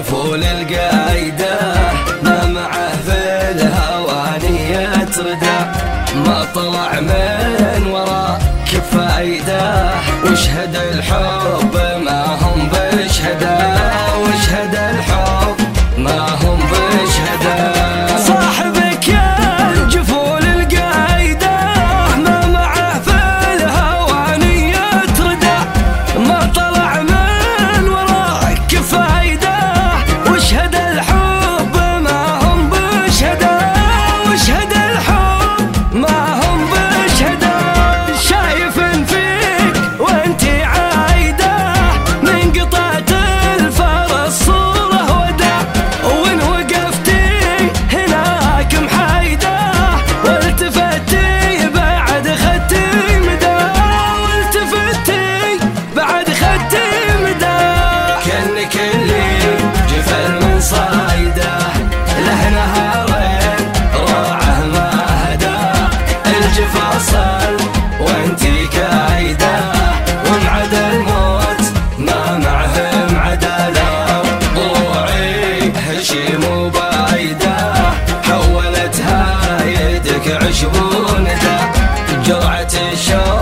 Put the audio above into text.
جفول القايدة ما معه في الهواني يتردى، ما طلع من ورا كفايده، واشهد الحب ما هم بشهده، واشهد الحب ما هم بشهده. صاحبك يا الجفول القايدة ما معه في الهواني يتردى، ما طلع من وراك كفايده، واشهد الحب ما هم بشهده، واشهد الحب ما هم بشهده. شايف فيك وانتي عايده من قطعة الفرس صورة ودا، وان وقفتي هناك محايده، والتفتي بعد خدتي مدى، والتفتي بعد خدتي مدى. كأنك اللي جفل من صايده له نهارين روعه ما هدى، الجفا صل وانتي كايده، ومعد الموت ما معه معدله، ضلوعي هشيم وبايده، حولتها يدك عشب وندى، جرعة الشوق